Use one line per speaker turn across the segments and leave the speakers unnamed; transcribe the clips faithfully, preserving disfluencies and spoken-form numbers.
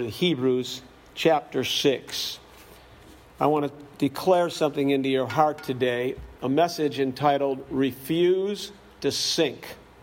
to Hebrews chapter six. I want to declare something into your heart today, a message entitled, Refuse to Sink.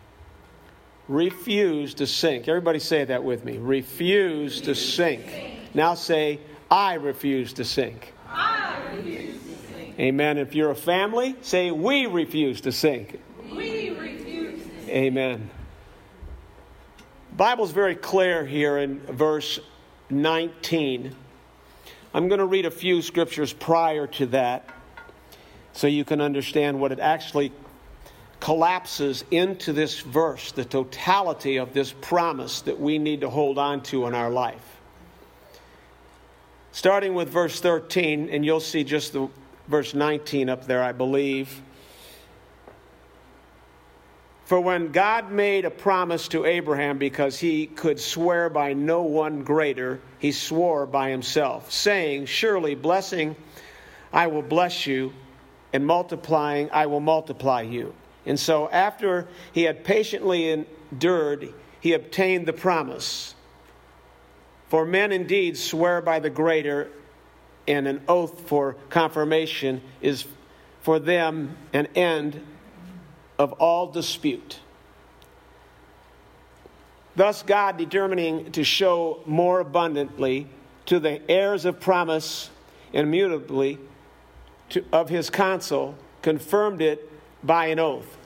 Refuse to sink. Everybody say that with me. Refuse to sink. Now say, I refuse to sink.
I refuse to sink.
Amen. If you're a family, say, we refuse to sink.
We refuse to sink.
Amen. The Bible's very clear here in verse nineteen. I'm going to read a few scriptures prior to that so you can understand what it actually collapses into this verse, the totality of this promise that we need to hold on to in our life. Starting with verse thirteen, and you'll see just the verse nineteen up there, I believe. For when God made a promise to Abraham, because he could swear by no one greater, he swore by himself, saying, surely blessing I will bless you, and multiplying I will multiply you. And so after he had patiently endured, he obtained the promise. For men indeed swear by the greater, and an oath for confirmation is for them an end of all dispute. Thus God, determining to show more abundantly to the heirs of promise, immutably to, of his counsel, confirmed it by an oath,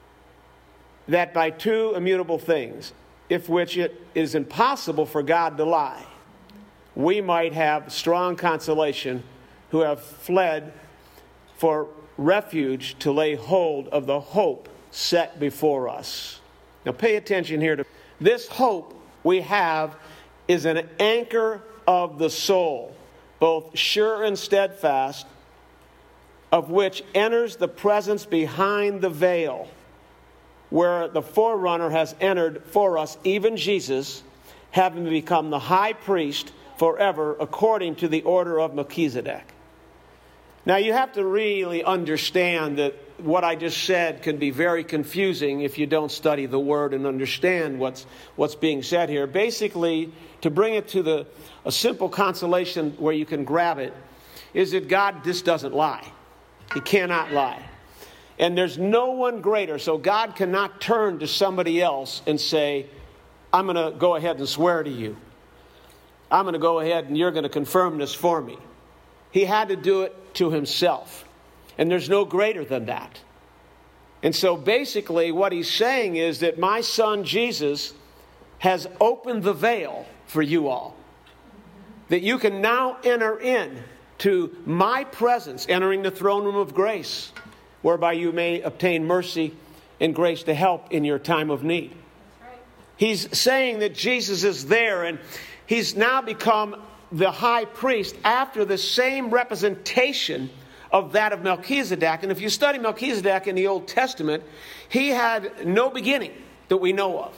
that by two immutable things, if which it is impossible for God to lie, we might have strong consolation, who have fled for refuge to lay hold of the hope set before us. Now pay attention here to this hope we have is an anchor of the soul, both sure and steadfast, of which enters the presence behind the veil, where the forerunner has entered for us, even Jesus, having become the high priest forever according to the order of Melchizedek. Now you have to really understand that what I just said can be very confusing if you don't study the Word and understand what's what's being said here. Basically, to bring it to the a simple consolation where you can grab it, is that God just doesn't lie. He cannot lie. And there's no one greater. So God cannot turn to somebody else and say, I'm going to go ahead and swear to you. I'm going to go ahead and you're going to confirm this for me. He had to do it to himself. And there's no greater than that. And so basically what he's saying is that my son Jesus has opened the veil for you all. That you can now enter in to my presence, entering the throne room of grace, whereby you may obtain mercy and grace to help in your time of need. That's right. He's saying that Jesus is there, and he's now become the high priest after the same representation of that of Melchizedek. And if you study Melchizedek in the Old Testament, he had no beginning that we know of.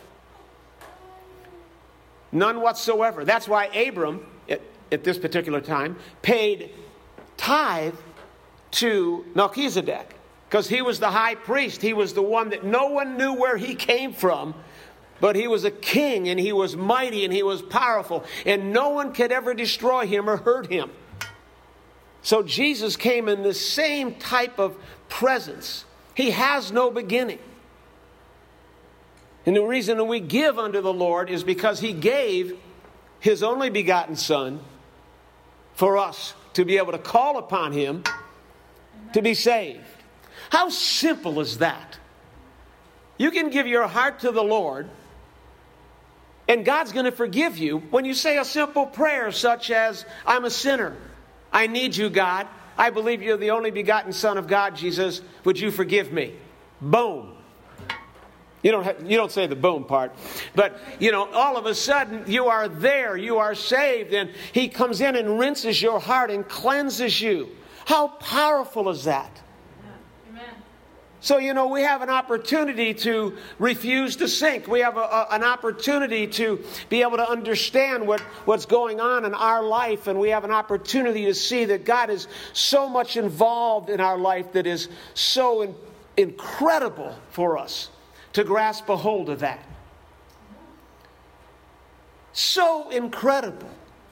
None whatsoever. That's why Abram, at, at this particular time, paid tithe to Melchizedek, because he was the high priest. He was the one that no one knew where he came from, but he was a king, and he was mighty, and he was powerful, and no one could ever destroy him or hurt him. So Jesus came in the same type of presence. He has no beginning. And the reason that we give unto the Lord is because he gave his only begotten Son for us to be able to call upon him to be saved. How simple is that? You can give your heart to the Lord, and God's going to forgive you when you say a simple prayer such as, I'm a sinner. I need you, God. I believe you're the only begotten Son of God, Jesus. Would you forgive me? Boom. You don't have, you don't say the boom part. But, you know, all of a sudden you are there. You are saved. And he comes in and rinses your heart and cleanses you. How powerful is that? So, you know, we have an opportunity to refuse to sink. We have a, a, an opportunity to be able to understand what, what's going on in our life. And we have an opportunity to see that God is so much involved in our life that is so in, incredible for us to grasp a hold of that. So incredible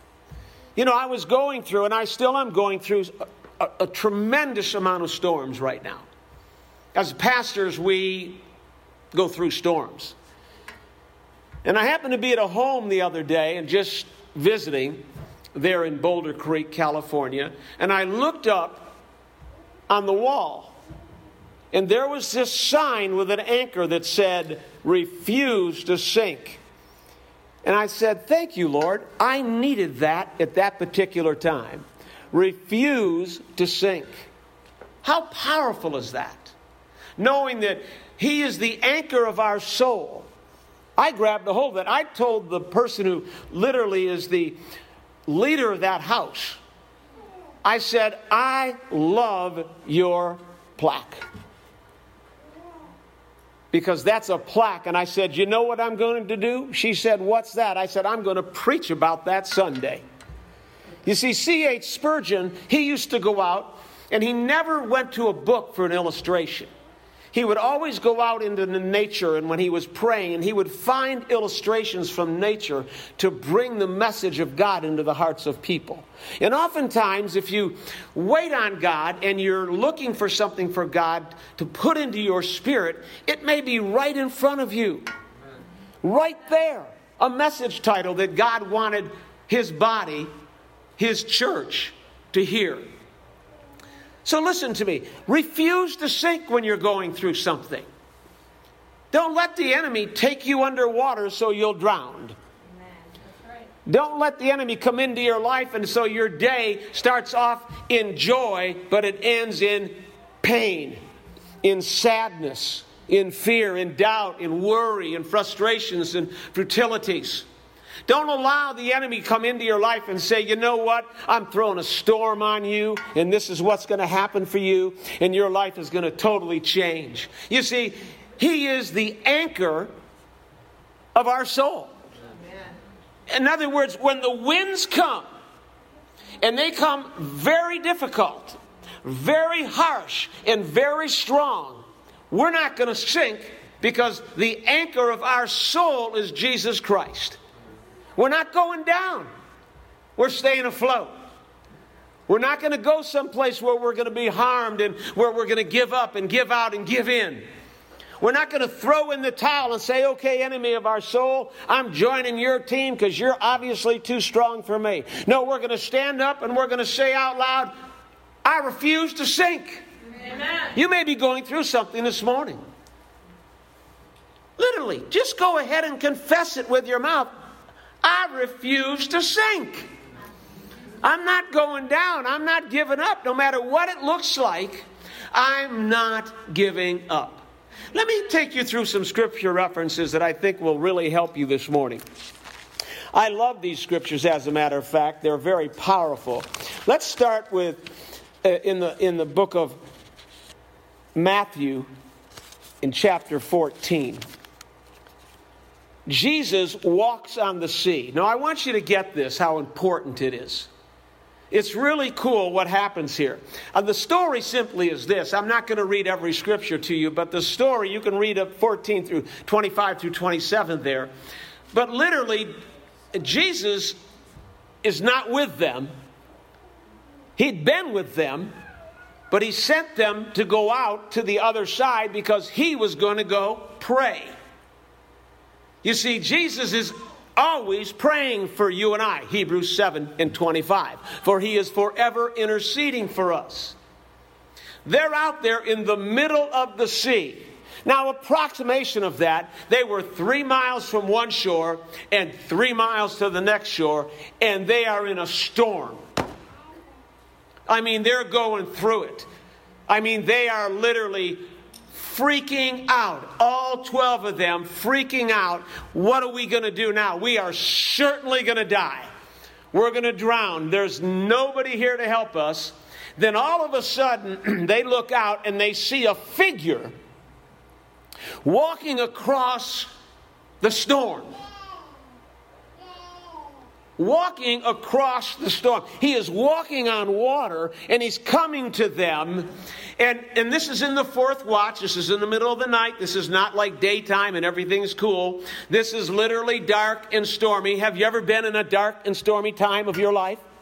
You know, I was going through, and I still am going through, a, a tremendous amount of storms right now. As pastors, we go through storms. And I happened to be at a home the other day and just visiting there in Boulder Creek, California. And I looked up on the wall, and there was this sign with an anchor that said, "Refuse to sink." And I said, "Thank you, Lord. I needed that at that particular time. Refuse to sink." How powerful is that? Knowing that He is the anchor of our soul. I grabbed a hold of it. I told the person who literally is the leader of that house, I said, "I love your plaque." Because that's a plaque. And I said, "You know what I'm going to do?" She said, "What's that?" I said, "I'm going to preach about that Sunday." You see, C H Spurgeon, he used to go out, and he never went to a book for an illustration. He would always go out into the nature, and when he was praying, and he would find illustrations from nature to bring the message of God into the hearts of people. And oftentimes, if you wait on God and you're looking for something for God to put into your spirit, it may be right in front of you. Right there. A message title that God wanted His body, His church, to hear. So listen to me. Refuse to sink when you're going through something. Don't let the enemy take you underwater so you'll drown.
That's right.
Don't let the enemy come into your life and so your day starts off in joy, but it ends in pain, in sadness, in fear, in doubt, in worry, in frustrations, and futilities. Don't allow the enemy come into your life and say, "You know what? I'm throwing a storm on you, and this is what's going to happen for you, and your life is going to totally change." You see, He is the anchor of our soul. Amen. In other words, when the winds come, and they come very difficult, very harsh, and very strong, we're not going to sink because the anchor of our soul is Jesus Christ. We're not going down. We're staying afloat. We're not going to go someplace where we're going to be harmed and where we're going to give up and give out and give in. We're not going to throw in the towel and say, "Okay, enemy of our soul, I'm joining your team because you're obviously too strong for me." No, we're going to stand up and we're going to say out loud, "I refuse to sink."
Amen.
You may be going through something this morning. Literally, just go ahead and confess it with your mouth. I refuse to sink. I'm not going down. I'm not giving up. No matter what it looks like, I'm not giving up. Let me take you through some scripture references that I think will really help you this morning. I love these scriptures, as a matter of fact. They're very powerful. Let's start with uh, in the in the book of Matthew in chapter fourteen. Jesus walks on the sea. Now, I want you to get this, how important it is. It's really cool what happens here. And the story simply is this. I'm not going to read every scripture to you, but the story, you can read up fourteen through twenty-five through twenty-seven there. But literally, Jesus is not with them. He'd been with them, but He sent them to go out to the other side because He was going to go pray. You see, Jesus is always praying for you and I. Hebrews seven and twenty-five. For He is forever interceding for us. They're out there in the middle of the sea. Now, approximation of that, they were three miles from one shore and three miles to the next shore, and they are in a storm. I mean, they're going through it. I mean, they are literally freaking out. All twelve of them freaking out. What are we going to do now? We are certainly going to die. We're going to drown. There's nobody here to help us. Then all of a sudden, they look out and they see a figure walking across the storm. Walking across the storm. He is walking on water, and He's coming to them. And, and this is in the fourth watch. This is in the middle of the night. This is not like daytime and everything's cool. This is literally dark and stormy. Have you ever been in a dark and stormy time of your life?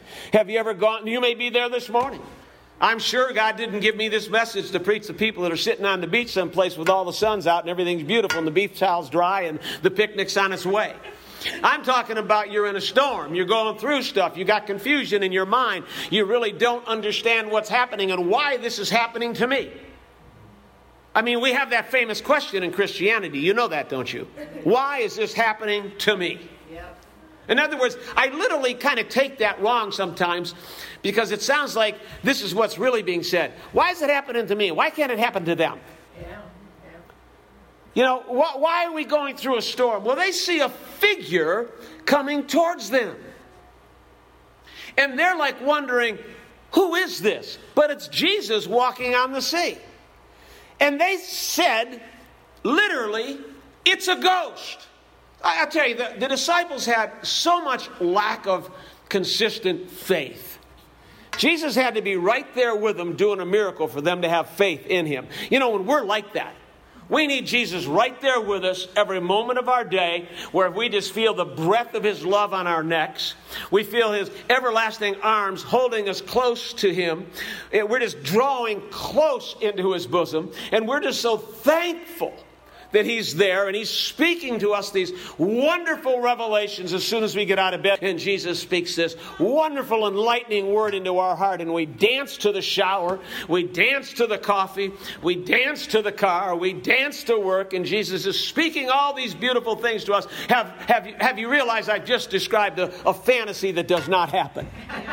Have you ever gone? You may be there this morning. I'm sure God didn't give me this message to preach to people that are sitting on the beach someplace with all the sun's out and everything's beautiful and the beach towel's dry and the picnic's on its way. I'm talking about you're in a storm. You're going through stuff. You got confusion in your mind. You really don't understand what's happening and why this is happening to me. I mean, we have that famous question in Christianity. You know that, don't you? Why is this happening to me? Yep. In other words, I literally kind of take that wrong sometimes because it sounds like this is what's really being said. Why is it happening to me? Why can't it happen to them? Yeah. Yeah. You know, wh- why are we going through a storm? Well, they see a figure coming towards them. And they're like wondering, who is this? But it's Jesus walking on the sea. And they said, literally, it's a ghost. I, I'll tell you, the, the disciples had so much lack of consistent faith. Jesus had to be right there with them doing a miracle for them to have faith in him. You know, when we're like that, we need Jesus right there with us every moment of our day, where we just feel the breath of his love on our necks. We feel his everlasting arms holding us close to him. We're just drawing close into his bosom. And we're just so thankful that he's there and he's speaking to us these wonderful revelations as soon as we get out of bed. And Jesus speaks this wonderful enlightening word into our heart, and we dance to the shower, we dance to the coffee, we dance to the car, we dance to work, and Jesus is speaking all these beautiful things to us. Have, have, you, have you realized I've just described a, a fantasy that does not happen?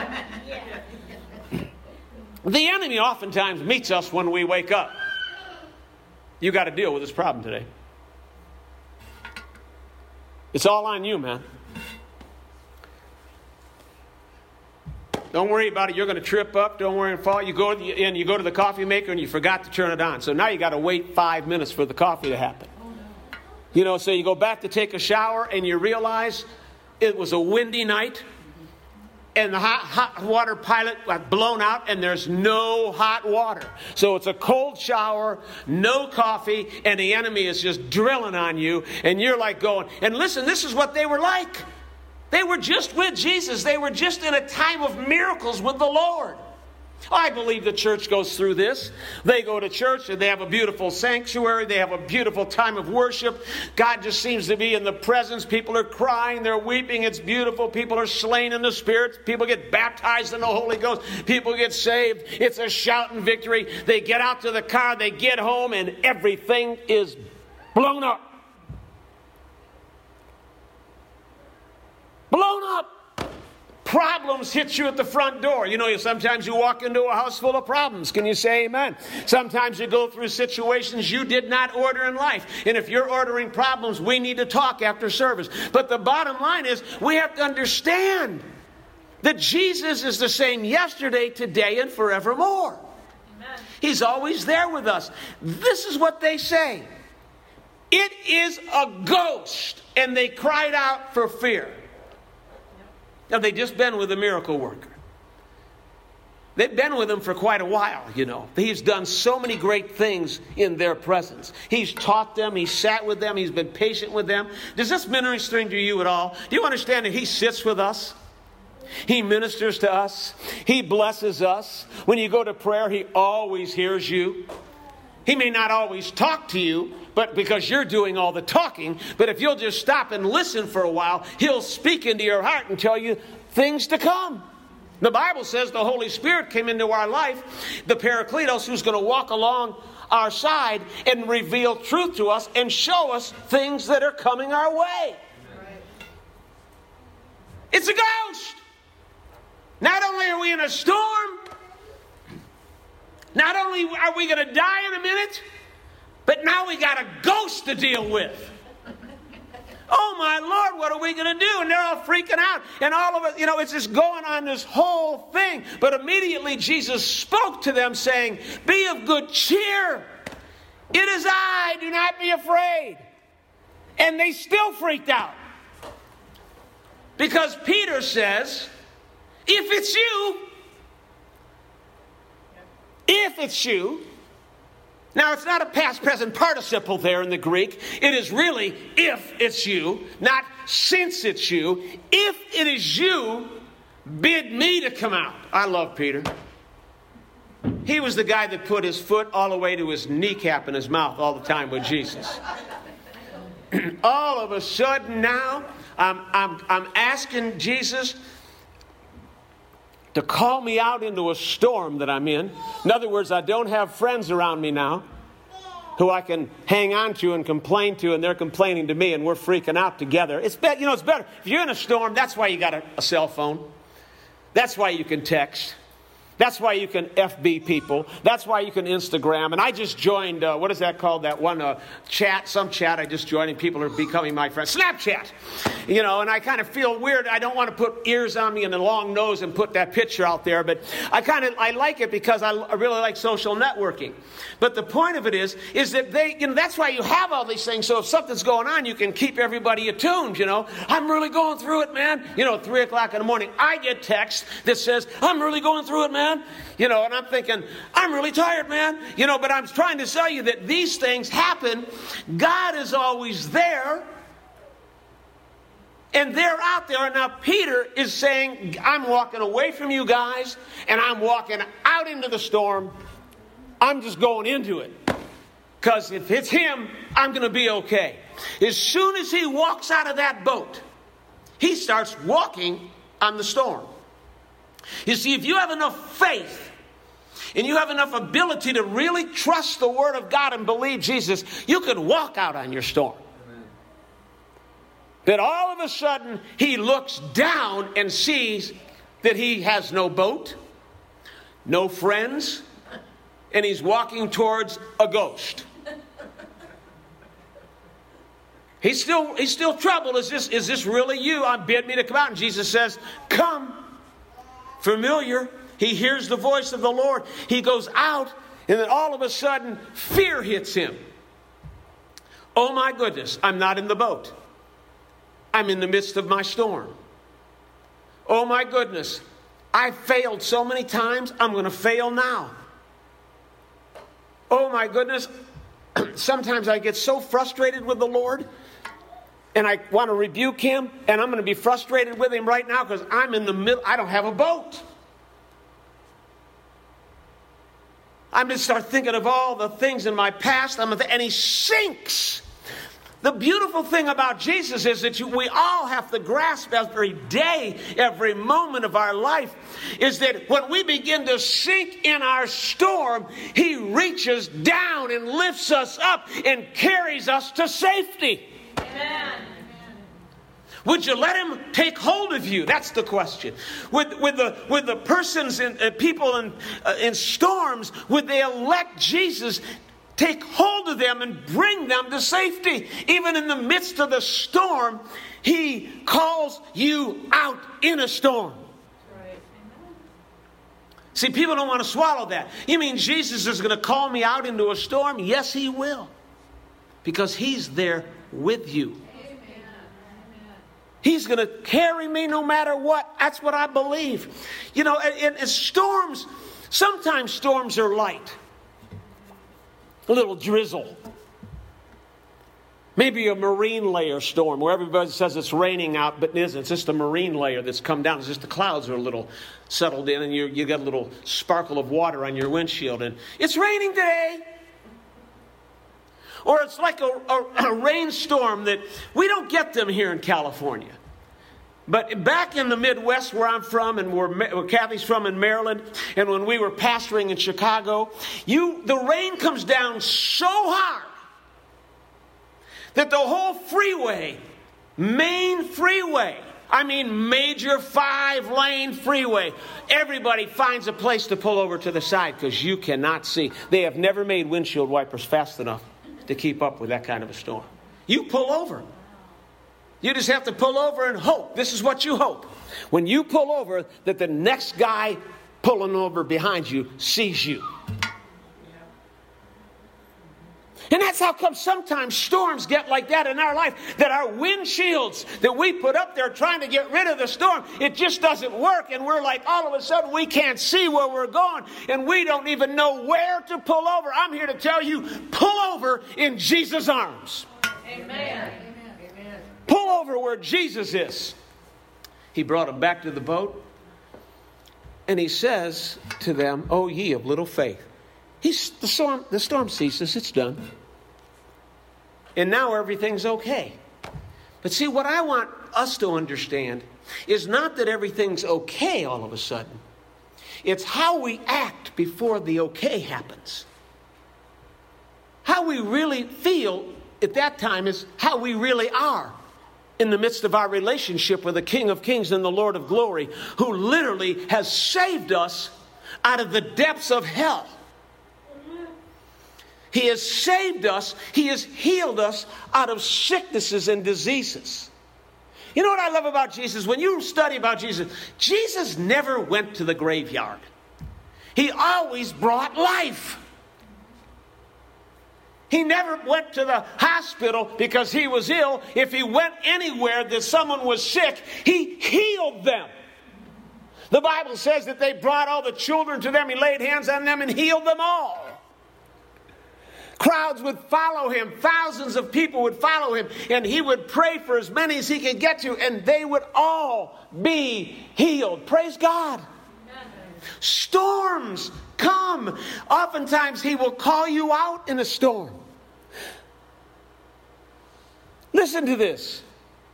The enemy oftentimes meets us when we wake up. You got to deal with this problem today. It's all on you, man. Don't worry about it. You're going to trip up. Don't worry and fall. You go and you go to the coffee maker and you forgot to turn it on. So now you got to wait five minutes for the coffee to happen. You know, so you go back to take a shower and you realize it was a windy night. And the hot, hot water pilot got blown out and there's no hot water. So it's a cold shower, no coffee, and the enemy is just drilling on you. And you're like going, and listen, this is what they were like. They were just with Jesus. They were just in a time of miracles with the Lord. I believe the church goes through this. They go to church and they have a beautiful sanctuary. They have a beautiful time of worship. God just seems to be in the presence. People are crying. They're weeping. It's beautiful. People are slain in the Spirit. People get baptized in the Holy Ghost. People get saved. It's a shouting victory. They get out to the car. They get home and everything is blown up. Blown up. Problems hit you at the front door. You know, sometimes you walk into a house full of problems. Can you say amen? Sometimes you go through situations you did not order in life. And if you're ordering problems, we need to talk after service. But the bottom line is we have to understand that Jesus is the same yesterday, today, and forevermore. Amen. He's always there with us. This is what they say. It is a ghost. And they cried out for fear. Now, they've just been with a miracle worker. They've been with him for quite a while, you know. He's done so many great things in their presence. He's taught them. He's sat with them. He's been patient with them. Does this minister to you at all? Do you understand that he sits with us? He ministers to us. He blesses us. When you go to prayer, he always hears you. He may not always talk to you, but because you're doing all the talking. But if you'll just stop and listen for a while, he'll speak into your heart and tell you things to come. The Bible says the Holy Spirit came into our life, the Paracletos, who's going to walk along our side and reveal truth to us and show us things that are coming our way. It's a ghost. Not only are we in a storm, not only are we going to die in a minute, but now we got a ghost to deal with. Oh my Lord, what are we going to do? And they're all freaking out. And all of it, you know, it's just going on this whole thing. But immediately Jesus spoke to them saying, be of good cheer. It is I, do not be afraid. And they still freaked out. Because Peter says, if it's you, if it's you. Now, it's not a past present participle there in the Greek. It is really if it's you, not since it's you. If it is you, bid me to come out. I love Peter. He was the guy that put his foot all the way to his kneecap in his mouth all the time with Jesus. All of a sudden now, I'm, I'm, I'm asking Jesus to call me out into a storm that I'm in. In other words, I don't have friends around me now who I can hang on to and complain to, and they're complaining to me, and we're freaking out together. It's be- you know, it's better. If you're in a storm, that's why you got a, a cell phone. That's why you can text. That's why you can F B people. That's why you can Instagram. And I just joined, uh, what is that called? That one uh, chat, some chat I just joined, and people are becoming my friends. Snapchat. You know, and I kind of feel weird. I don't want to put ears on me and a long nose and put that picture out there. But I kind of, I like it because I, I really like social networking. But the point of it is, is that they, you know, that's why you have all these things. So if something's going on, you can keep everybody attuned, you know. I'm really going through it, man. You know, three o'clock in the morning, I get text that says, I'm really going through it, man. You know, and I'm thinking, I'm really tired, man. You know, but I'm trying to tell you that these things happen. God is always there. And they're out there. And now Peter is saying, I'm walking away from you guys, and I'm walking out into the storm. I'm just going into it. Because if it's him, I'm going to be okay. As soon as he walks out of that boat, he starts walking on the storm. You see, if you have enough faith and you have enough ability to really trust the Word of God and believe Jesus, you can walk out on your storm. Amen. But all of a sudden, he looks down and sees that he has no boat, no friends, and he's walking towards a ghost. He's still, he's still troubled. Is this, is this really you? I bid me to come out. And Jesus says, come. Familiar. He hears the voice of the Lord. He goes out, and then all of a sudden, fear hits him. Oh my goodness, I'm not in the boat. I'm in the midst of my storm. Oh my goodness, I failed so many times, I'm going to fail now. Oh my goodness, sometimes I get so frustrated with the Lord, and I want to rebuke him, and I'm going to be frustrated with him right now because I'm in the middle. I don't have a boat. I'm going to start thinking of all the things in my past, I'm th- and he sinks. The beautiful thing about Jesus is that you, we all have to grasp every day, every moment of our life, is that when we begin to sink in our storm, he reaches down and lifts us up and carries us to safety. Amen. Would you let him take hold of you? That's the question. With, with the with the persons and uh, people in uh, in storms, would they let Jesus take hold of them and bring them to safety? Even in the midst of the storm, he calls you out in a storm. Right. See, people don't want to swallow that. You mean Jesus is going to call me out into a storm? Yes, he will. Because he's there with you. He's going to carry me no matter what. That's what I believe. You know, and, and storms, sometimes storms are light. A little drizzle. Maybe a marine layer storm where everybody says it's raining out, but it isn't. It's just a marine layer that's come down. It's just the clouds are a little settled in, and you you got a little sparkle of water on your windshield, and it's raining today. Or it's like a, a, a rainstorm that we don't get them here in California. But back in the Midwest where I'm from and where, where Kathy's from in Maryland, and when we were pastoring in Chicago, you the rain comes down so hard that the whole freeway, main freeway, I mean major five-lane freeway, everybody finds a place to pull over to the side because you cannot see. They have never made windshield wipers fast enough to keep up with that kind of a storm. You pull over. You just have to pull over and hope. This is what you hope. When you pull over, that the next guy pulling over behind you sees you. And that's how come sometimes storms get like that in our life, that our windshields that we put up there trying to get rid of the storm, it just doesn't work. And we're like, all of a sudden, we can't see where we're going, and we don't even know where to pull over. I'm here to tell you, pull over in Jesus' arms. Amen. Pull over where Jesus is. He brought him back to the boat. and he says to them, "O ye of little faith." He's, the storm, the storm ceases. It's done. And now everything's okay. But see, what I want us to understand is not that everything's okay all of a sudden. It's how we act before the okay happens. How we really feel at that time is how we really are in the midst of our relationship with the King of Kings and the Lord of Glory, who literally has saved us out of the depths of hell. He has saved us. He has healed us out of sicknesses and diseases. You know what I love about Jesus? When you study about Jesus, Jesus never went to the graveyard. He always brought life. He never went to the hospital because he was ill. If he went anywhere that someone was sick, he healed them. The Bible says that they brought all the children to them. He laid hands on them and healed them all. Crowds would follow him. Thousands of people would follow him. And he would pray for as many as he could get to. And they would all be healed. Praise God. Amen. Storms come. Oftentimes he will call you out in a storm. Listen to this.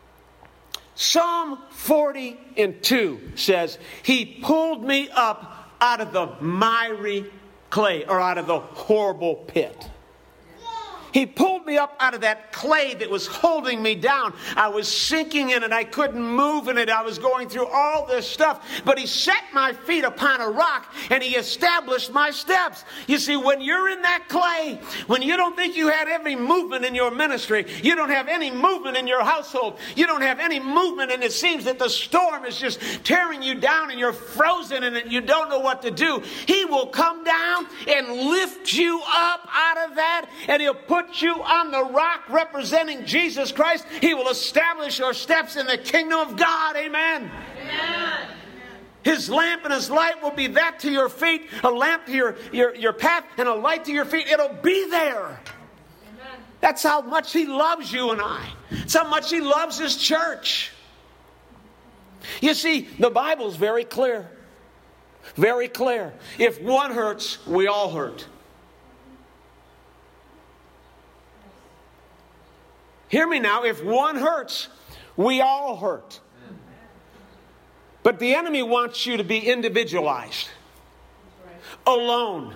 Psalm forty and two says, "He pulled me up out of the miry clay," or out of the horrible pit. He pulled me up out of that clay that was holding me down. I was sinking in it. I couldn't move in it. I was going through all this stuff. But he set my feet upon a rock and he established my steps. You see, when you're in that clay, when you don't think you had every movement in your ministry, you don't have any movement in your household, you don't have any movement, and it seems that the storm is just tearing you down and you're frozen in it and you don't know what to do, he will come down and lift you up out of that, and he'll put you on the rock representing Jesus Christ. He will establish your steps in the kingdom of God. Amen. Amen. His lamp and his light will be that to your feet, a lamp to your, your, your path, and a light to your feet. It'll be there. Amen. That's how much he loves you and I. It's how much he loves his church. You see, the Bible's very clear. Very clear. If one hurts, we all hurt. Hear me now, if one hurts, we all hurt. But the enemy wants you to be individualized, alone.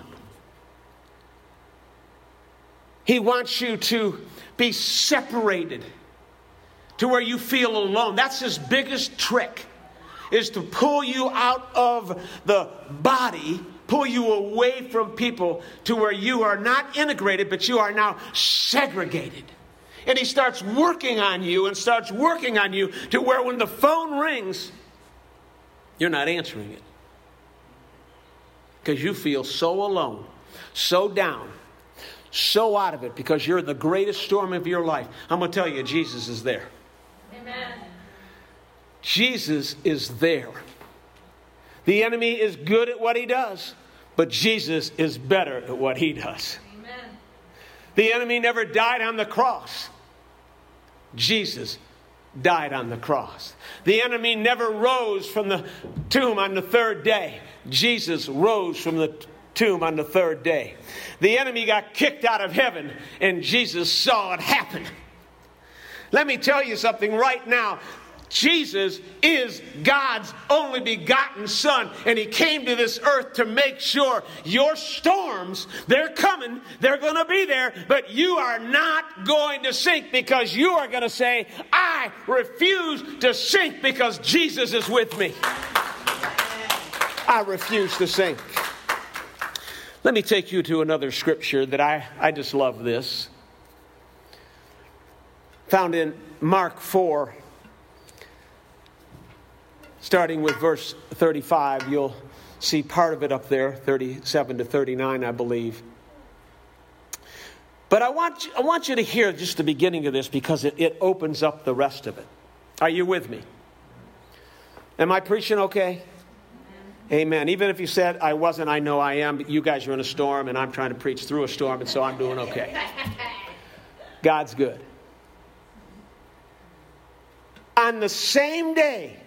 He wants you to be separated to where you feel alone. That's his biggest trick, is to pull you out of the body, pull you away from people to where you are not integrated, but you are now segregated. And he starts working on you and starts working on you to where when the phone rings, you're not answering it. Because you feel so alone, so down, so out of it, because you're in the greatest storm of your life. I'm going to tell you, Jesus is there. Amen. Jesus is there. The enemy is good at what he does, but Jesus is better at what he does. Amen. The enemy never died on the cross. Jesus died on the cross. The enemy never rose from the tomb on the third day. Jesus rose from the tomb on the third day. The enemy got kicked out of heaven, and Jesus saw it happen. Let me tell you something right now. Jesus is God's only begotten Son, and he came to this earth to make sure your storms, they're coming, they're going to be there, but you are not going to sink, because you are going to say, I refuse to sink because Jesus is with me. I refuse to sink. Let me take you to another scripture that I, I just love this. Found in Mark four. Starting with verse thirty-five, you'll see part of it up there, thirty-seven to thirty-nine, I believe. But I want, I want you to hear just the beginning of this, because it, it opens up the rest of it. Are you with me? Am I preaching okay? Amen. Even if you said I wasn't, I know I am, but you guys are in a storm, and I'm trying to preach through a storm, and so I'm doing okay. God's good. On the same day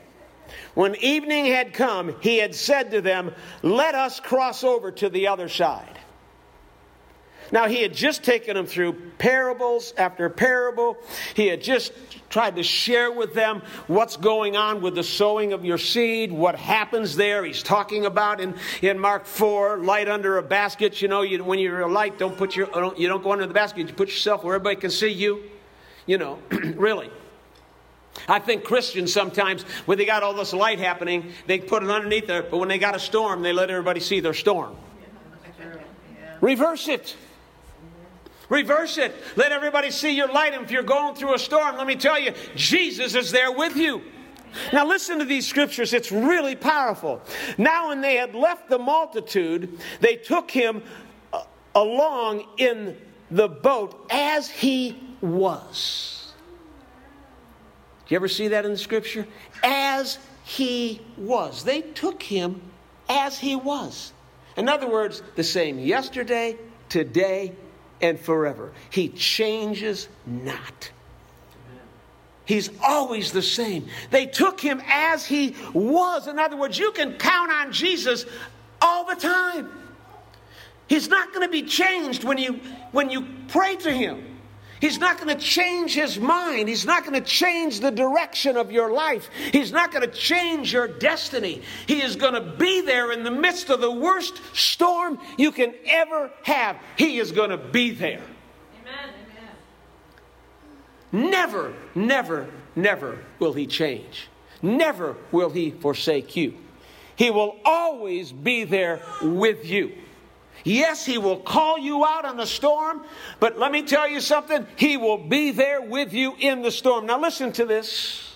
When evening had come, he had said to them, "Let us cross over to the other side." Now, he had just taken them through parables after parable. He had just tried to share with them what's going on with the sowing of your seed, what happens there. He's talking about in, in Mark four, light under a basket. You know, you, when you're a light, don't put your, don't, you don't go under the basket. You put yourself where everybody can see you. You know, really. I think Christians sometimes, when they got all this light happening, they put it underneath there. But when they got a storm, they let everybody see their storm. Reverse it. Reverse it. Let everybody see your light. And if you're going through a storm, let me tell you, Jesus is there with you. Now listen to these scriptures. It's really powerful. Now when they had left the multitude, they took him uh, along in the boat as he was. Do you ever see that in the scripture? As he was. They took him as he was. In other words, the same yesterday, today, and forever. He changes not. He's always the same. They took him as he was. In other words, you can count on Jesus all the time. He's not going to be changed when you, when you pray to him. He's not going to change his mind. He's not going to change the direction of your life. He's not going to change your destiny. He is going to be there in the midst of the worst storm you can ever have. He is going to be there.
Amen.
Never, never, never will he change. Never will he forsake you. He will always be there with you. Yes, he will call you out on the storm, but let me tell you something. He will be there with you in the storm. Now listen to this.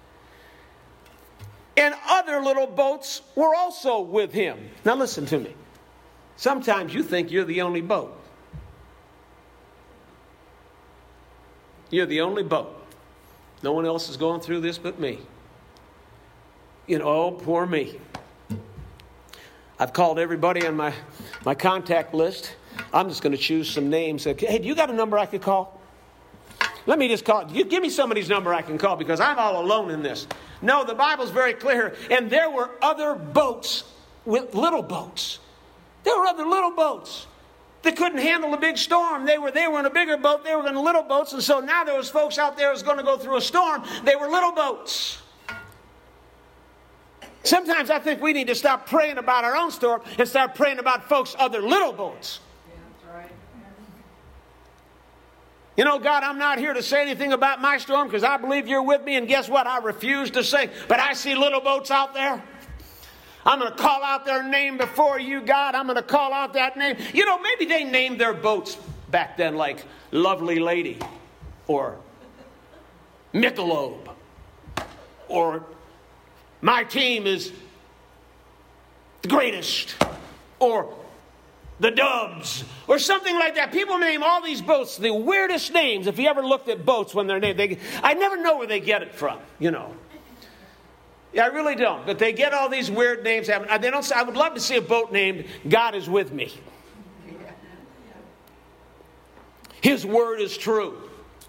And other little boats were also with him. Now listen to me. Sometimes you think you're the only boat. You're the only boat. No one else is going through this but me. You know, oh, poor me. I've called everybody on my, my contact list. I'm just going to choose some names. Hey, do you got a number I could call? Let me just call. You give me somebody's number I can call because I'm all alone in this. No, the Bible's very clear. And there were other boats, with little boats. There were other little boats. They couldn't handle a big storm. They were, they were in a bigger boat. They were in little boats. And so now there was folks out there who was going to go through a storm. They were little boats. Sometimes I think we need to stop praying about our own storm and start praying about folks' other little boats.
Yeah, that's right.
You know, God, I'm not here to say anything about my storm because I believe you're with me. And guess what? I refuse to say. But I see little boats out there. I'm going to call out their name before you, God. I'm going to call out that name. You know, maybe they named their boats back then like Lovely Lady or Michelob or My Team is the Greatest or the Dubs or something like that. People name all these boats the weirdest names. If you ever looked at boats when they're named, they, I never know where they get it from, you know. Yeah, I really don't. But they get all these weird names. They don't. I would love to see a boat named God is with me. His word is true.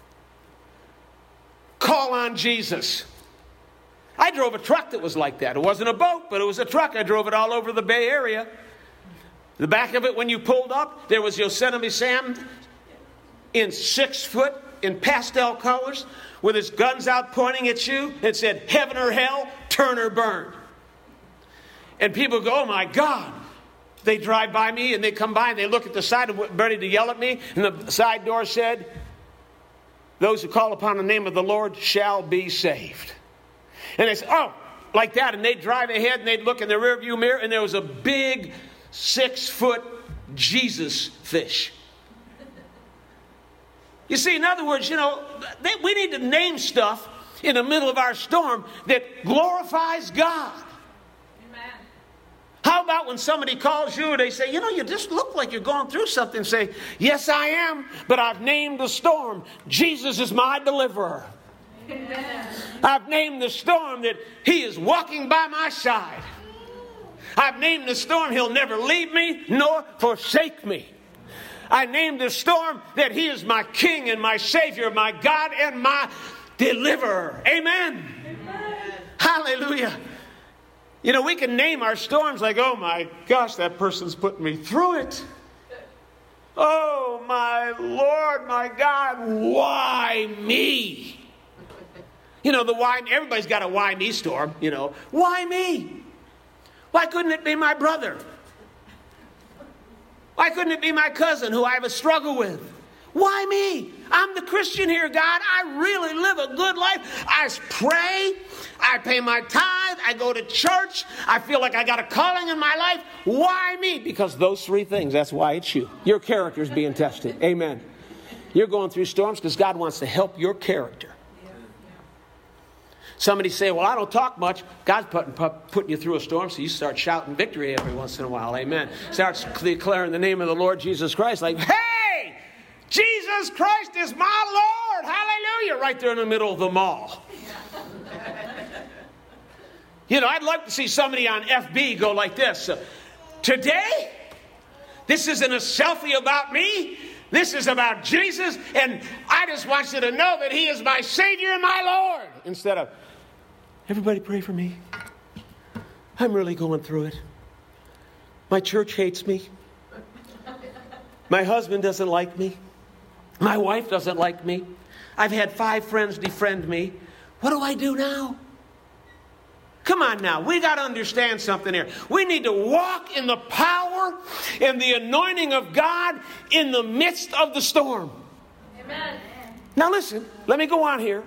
Call on Jesus. I drove a truck that was like that. It wasn't a boat, but it was a truck. I drove it all over the Bay Area. The back of it, when you pulled up, there was Yosemite Sam in six foot in pastel colors with his guns out pointing at you. It said, heaven or hell, turn or burn. And people go, oh my God. They drive by me and they come by and they look at the side and ready to yell at me. And the side door said, those who call upon the name of the Lord shall be saved. And they said, oh, like that. And they'd drive ahead and they'd look in the rearview mirror and there was a big six-foot Jesus fish. You see, in other words, you know, they, we need to name stuff in the middle of our storm that glorifies God.
Amen.
How about when somebody calls you and they say, you know, you just look like you're going through something. Say, yes, I am, but I've named the storm. Jesus is my deliverer.
Amen.
I've named the storm that he is walking by my side. I've named the storm he'll never leave me nor forsake me. I named the storm that he is my King and my Savior, my God and my deliverer. Amen.
Amen.
Hallelujah. You know, we can name our storms like, oh my gosh, that person's putting me through it. Oh my Lord, my God, why me? You know, the why, everybody's got a why me storm, you know. Why me? Why couldn't it be my brother? Why couldn't it be my cousin who I have a struggle with? Why me? I'm the Christian here, God. I really live a good life. I pray. I pay my tithe. I go to church. I feel like I got a calling in my life. Why me? Because those three things, that's why it's you. Your character's being tested. Amen. You're going through storms because God wants to help your character. Somebody say, well, I don't talk much. God's putting, putting you through a storm, so you start shouting victory every once in a while. Amen. Start declaring the name of the Lord Jesus Christ like, hey, Jesus Christ is my Lord. Hallelujah. Right there in the middle of the mall. You know, I'd like to see somebody on F B go like this. Uh, Today, this isn't a selfie about me. This is about Jesus. And I just want you to know that He is my Savior and my Lord. Instead of, everybody pray for me. I'm really going through it. My church hates me. My husband doesn't like me. My wife doesn't like me. I've had five friends defriend me. What do I do now? Come on now. We got to understand something here. We need to walk in the power and the anointing of God in the midst of the storm.
Amen.
Now listen, let me go on here.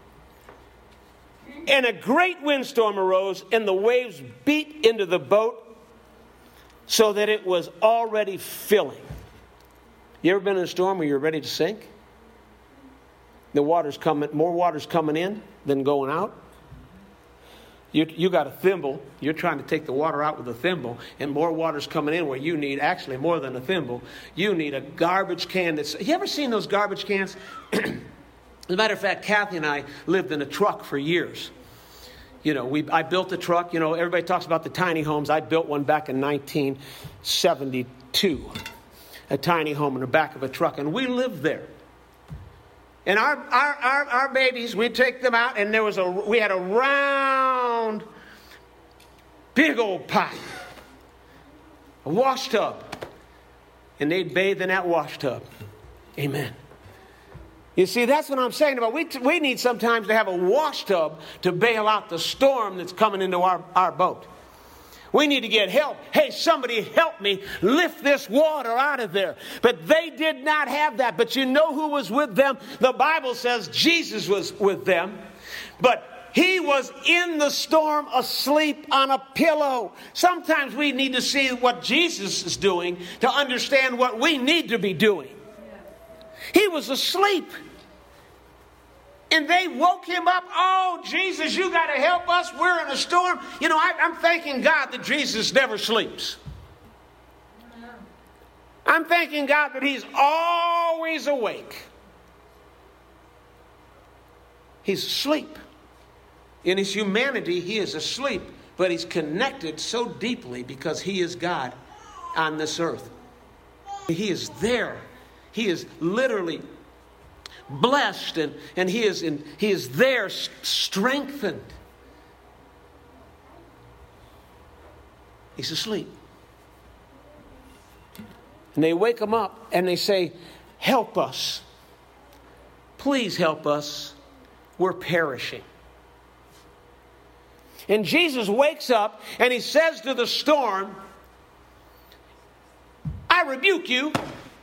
And a great windstorm arose, and the waves beat into the boat so that it was already filling. You ever been in a storm where you're ready to sink? The water's coming, more water's coming in than going out. You, you got a thimble. You're trying to take the water out with a thimble, and more water's coming in where you need actually more than a thimble. You need a garbage can. That's, you ever seen those garbage cans? As a matter of fact, Kathy and I lived in a truck for years. You know, we I built a truck. You know, everybody talks about the tiny homes. I built one back in nineteen seventy-two. A tiny home in the back of a truck, and we lived there. And our, our, our, our babies, we'd take them out, and there was a we had a round, big old pot, a wash tub, and they'd bathe in that wash tub. Amen. You see, that's what I'm saying about. We we need sometimes to have a wash tub to bail out the storm that's coming into our, our boat. We need to get help. Hey, somebody help me lift this water out of there. But they did not have that. But you know who was with them? The Bible says Jesus was with them. But He was in the storm asleep on a pillow. Sometimes we need to see what Jesus is doing to understand what we need to be doing. He was asleep. And they woke Him up. Oh, Jesus, you got to help us. We're in a storm. You know, I, I'm thanking God that Jesus never sleeps. I'm thanking God that He's always awake. He's asleep. In His humanity, He is asleep. But He's connected so deeply because He is God on this earth. He is there. He is literally blessed, and, and he is in, he is there strengthened. He's asleep. And they wake him up and they say, help us. Please help us. We're perishing. And Jesus wakes up and He says to the storm, I rebuke you.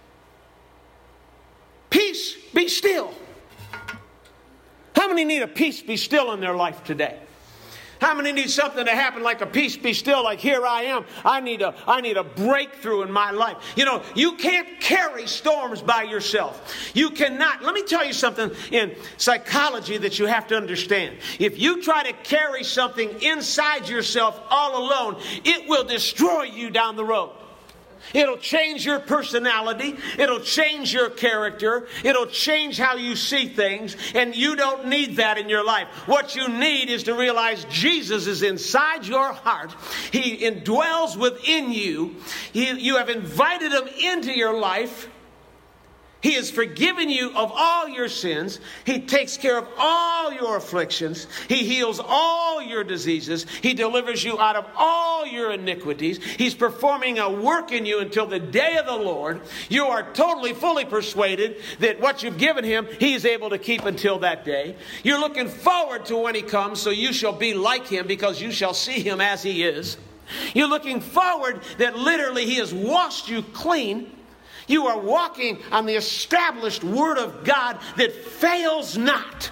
Peace, be still. How many need a peace be still in their life today? How many need something to happen like a peace be still, like here I am. I need a, I need a breakthrough in my life. You know, you can't carry storms by yourself. You cannot. Let me tell you something in psychology that you have to understand. If you try to carry something inside yourself all alone, it will destroy you down the road. It'll change your personality. It'll change your character. It'll change how you see things. And you don't need that in your life. What you need is to realize Jesus is inside your heart. He indwells within you. He, you have invited Him into your life. He has forgiven you of all your sins. He takes care of all your afflictions. He heals all your diseases. He delivers you out of all your iniquities. He's performing a work in you until the day of the Lord. You are totally, fully persuaded that what you've given him, he is able to keep until that day. You're looking forward to when he comes, so you shall be like him because you shall see him as he is. You're looking forward that literally he has washed you clean. You are walking on the established Word of God that fails not.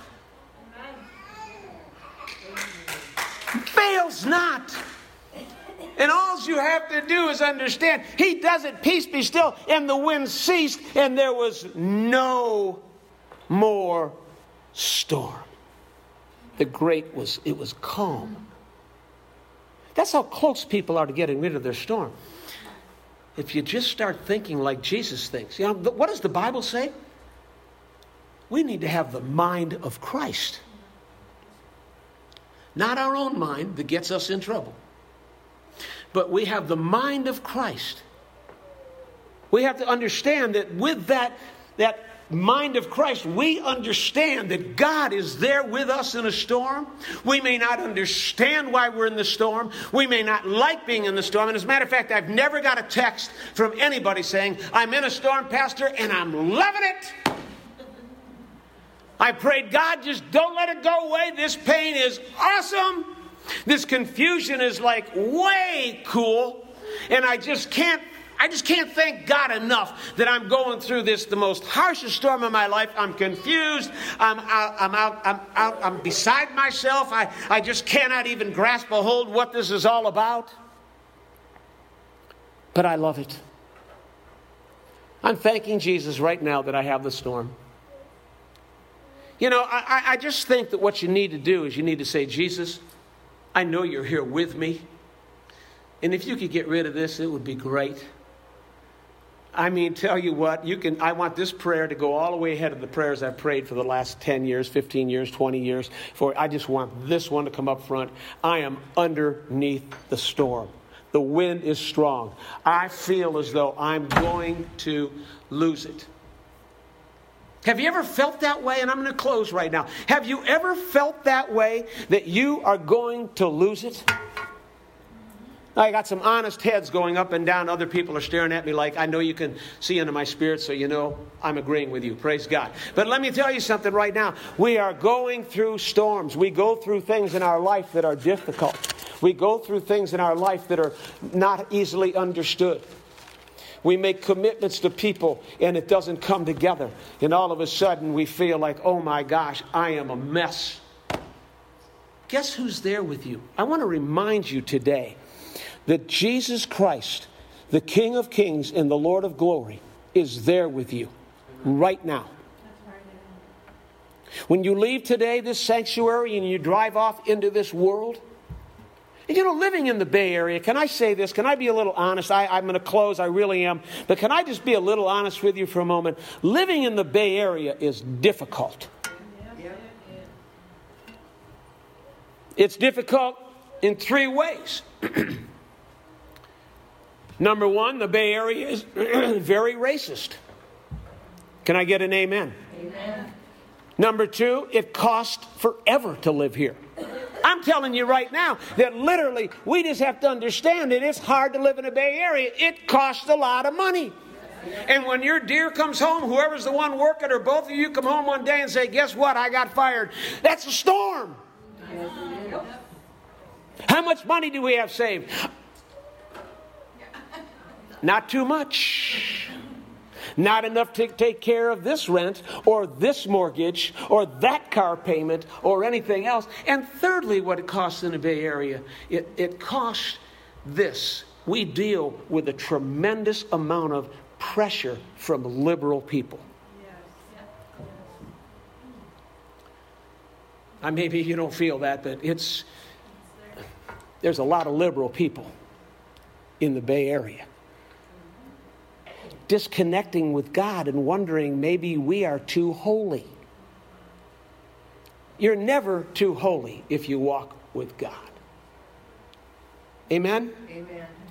Fails not. And all you have to do is understand, he does it, peace be still, and the wind ceased, and there was no more storm. The great was, it was calm. That's how close people are to getting rid of their storm. If you just start thinking like Jesus thinks. You know, what does the Bible say? We need to have the mind of Christ. Not our own mind that gets us in trouble. But we have the mind of Christ. We have to understand that with that, that mind of Christ, we understand that God is there with us in a storm. We may not understand why we're in the storm. We may not like being in the storm. And as a matter of fact, I've never got a text from anybody saying, I'm in a storm, Pastor, and I'm loving it. I prayed, God, just don't let it go away. This pain is awesome. This confusion is like way cool. And I just can't I just can't thank God enough that I'm going through this, the most harshest storm of my life. I'm confused. I'm out, I'm out, I'm out, I'm beside myself. I, I just cannot even grasp a hold what this is all about. But I love it. I'm thanking Jesus right now that I have the storm. You know, I, I just think that what you need to do is you need to say, Jesus, I know you're here with me. And if you could get rid of this, it would be great. I mean, tell you what, you can. I want this prayer to go all the way ahead of the prayers I've prayed for the last ten years, fifteen years, twenty years. For I just want this one to come up front. I am underneath the storm. The wind is strong. I feel as though I'm going to lose it. Have you ever felt that way? And I'm going to close right now. Have you ever felt that way, that you are going to lose it? I got some honest heads going up and down. Other people are staring at me like, I know you can see into my spirit, so you know I'm agreeing with you. Praise God. But let me tell you something right now. We are going through storms. We go through things in our life that are difficult. We go through things in our life that are not easily understood. We make commitments to people and it doesn't come together. And all of a sudden we feel like, oh my gosh, I am a mess. Guess who's there with you? I want to remind you today that Jesus Christ, the King of Kings and the Lord of Glory, is there with you right now. When you leave today, this sanctuary, and you drive off into this world, and you know, living in the Bay Area, can I say this? Can I be a little honest? I, I'm going to close, I really am. But can I just be a little honest with you for a moment? Living in the Bay Area is difficult. It's difficult in three ways. Number one, the Bay Area is very racist. Can I get an amen? Amen. Number two, it costs forever to live here. I'm telling you right now that literally we just have to understand that it's hard to live in the Bay Area. It costs a lot of money. And when your dear comes home, whoever's the one working, or both of you come home one day and say, guess what, I got fired. That's a storm. How much money do we have saved? Not too much. Not enough to take care of this rent or this mortgage or that car payment or anything else. And thirdly, what it costs in the Bay Area, it, it costs this. We deal with a tremendous amount of pressure from liberal people. I maybe you don't feel that, but it's there's a lot of liberal people in the Bay Area. Disconnecting with God and wondering maybe we are too holy. You're never too holy if you walk with God. Amen?
Amen.